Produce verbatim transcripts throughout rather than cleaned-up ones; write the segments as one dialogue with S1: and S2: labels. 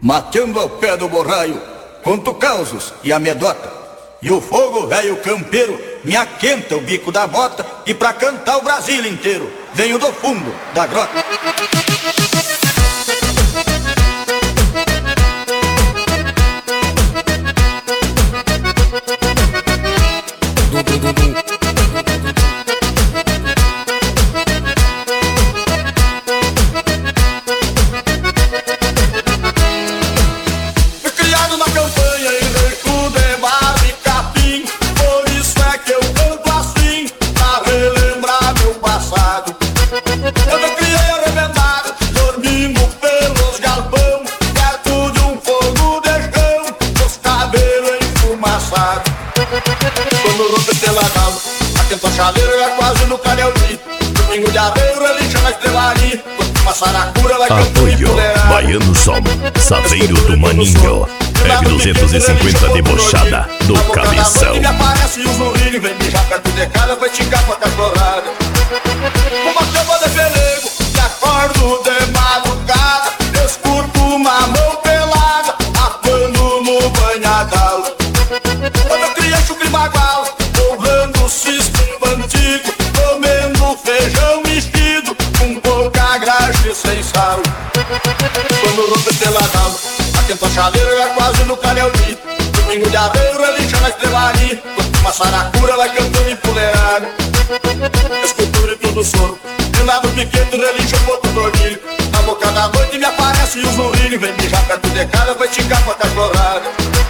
S1: mateando ao pé do borraio, conto causos e amedota. E o fogo velho campeiro me aquenta o bico da bota, e pra cantar o Brasil inteiro venho do fundo da grota.
S2: Quando o rompe pela calma, atento a chaleira é quase no canelzinho. Domingo de aveiro, relixa na estrelaria. Uma saracura vai cantando e pulerar.
S3: Baiano Som, Saveiro do Maninho, F duzentos e cinquenta debochada do Cabeção.
S2: Me aparece os lourinhos, vem mijar perto de casa, vai ticar pra cachorrada. Uma chama de pelego, me acordo de madrugada. Escuto uma mão pelada, atuando no banhadal. Quando eu criei chucre bagual, honrando o sistema antigo, comendo feijão mexido, com pouca graxa e sem sal. Quando rompe pela calma, atento a chaleira é quase no canelzinho. Domingo de aveiro, relixa na estrelaria. Uma saracura vai cantando empoleirada. Escultura e tudo sono, de lado piquete, relixa um pouco dormilho. Na boca da noite me aparece os lourinhos, vem mijar perto de casa, vai ticar pra cachorrada.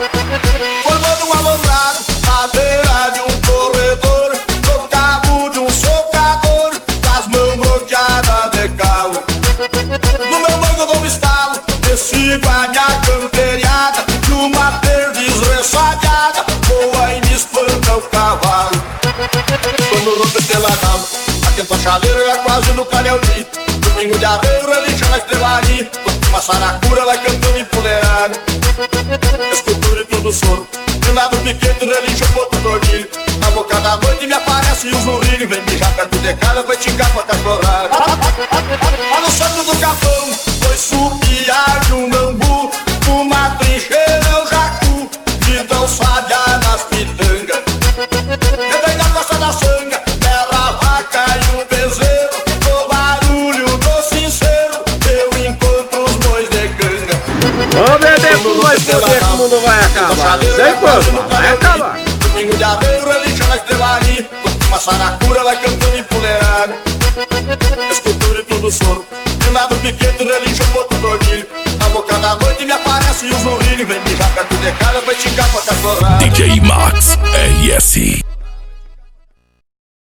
S2: Formando um alombrado, à beira de um corredor, no cabo de um socador, com as mãos bloqueadas de calo. No meu mango dou um estalo, descigo a minha camperiada, numa perdiz ressabiada, voa e me espanta o cavalo. Quando rompe pela calma, atento a chaleira é quase no canelzinho. Domingo de aveiro, relixa na estrelaria. Uma saracura vai cantando empoleirada. Escultura e tudo sono, de lado piquete, relixa um pouco dormilho. Na boca da noite me aparece os lourinhos, vem mijar perto de casa, vai ticar pra cachorrada. Lá no centro do capão, foi supiar de um bambu, uma trincheira eu jacu, de tão sabiá nas pitangas. Levei na costa da sanga, bela vaca e um bezerro, no barulho do sincero, eu encontro os bois de canga.
S4: Ô bebê, como vai poder que o mundo vai acabar? Sei como, vai acabar.
S2: Domingo de aveiro, relixa na estrelaria. Uma saracura vai cantando empoleirada. Escultura e tudo sono, de lado piquete, relixa um pouco dormilho. Na boca da noite me aparece os lourinhos, vem mijar perto de casa, vai ticar pra cachorrada.
S3: D J Max R S